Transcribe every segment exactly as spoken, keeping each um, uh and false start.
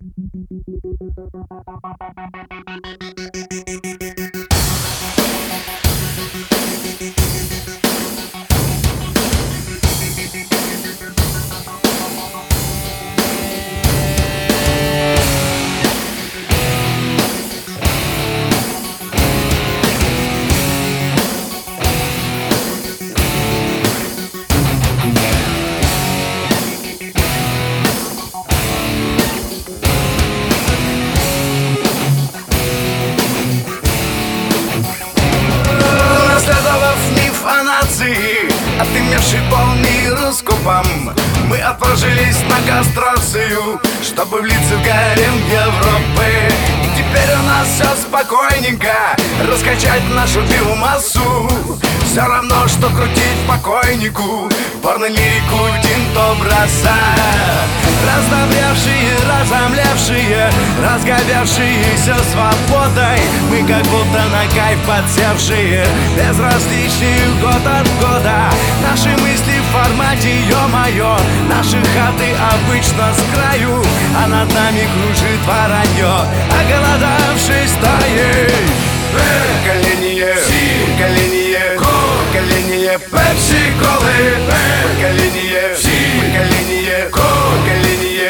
Отымевший полмира скопом, мы отложились на кастрацию, чтобы влиться в гарем Европы. И теперь у нас все спокойненько, раскачать нашу биомассу. Все равно, что крутить покойнику порно-лирику Тинто Брасса. Раздобревшие, разомлевшие, разговевшиеся свободой, мы как будто на кайф подсевшие, безразличные год от года. Наши мысли в формате ё-моё, наши хаты обычно с краю, а над нами кружит воронье, оголодавшей стаей. Поколение, поколение, поколение пепси-колы, поколение, поколение, поколение,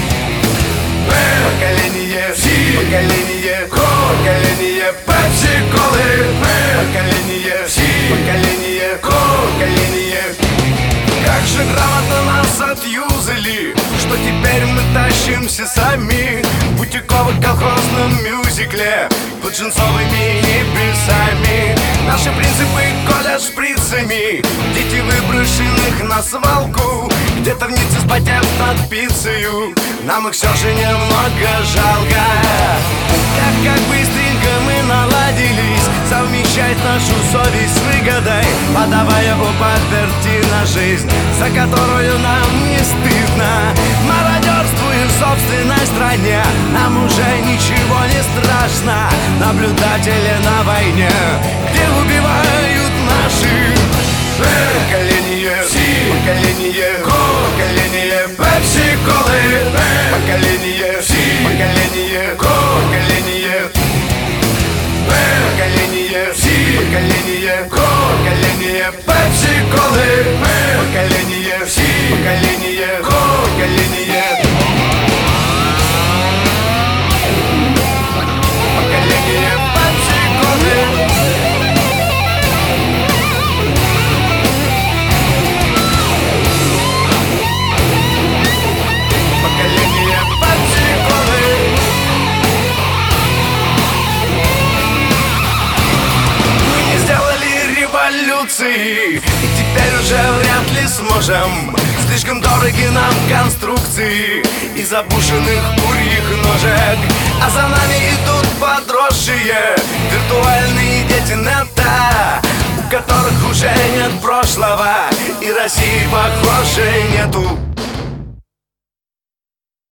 поколение, поколение, поколение пепси-колы, поколение, поколение, поколение. Как же грамотно нас отюзали, что теперь мы тащимся сами в бутиково-колхозном мюзикле под джинсовыми небесами. Наши принципы колят шприцами, дети выброшенных на свалку, где-то в Ницце спотев над пиццею. Нам их все же немного жалко. Эх, как быстренько мы наладились совмещать нашу совесть с выгодой, подавая у паперти на жизнь, за которую нам не стыдно. Мародерствуем в собственной стране, нам уже ничего не страшно. Наблюдатели на войне, где убивают наших. Поколение, поколение, поколение пепси-колы, поколение, поколение, поколение, поколение, поколение, поколение пепси-колы, поколение, поколение, поколение. Поколение пепси-колы. И теперь уже вряд ли сможем. Слишком дороги нам конструкции из забушенных курьих ножек. А за нами идут подросшие виртуальные дети нета, у которых уже нет прошлого и России, похоже, нету.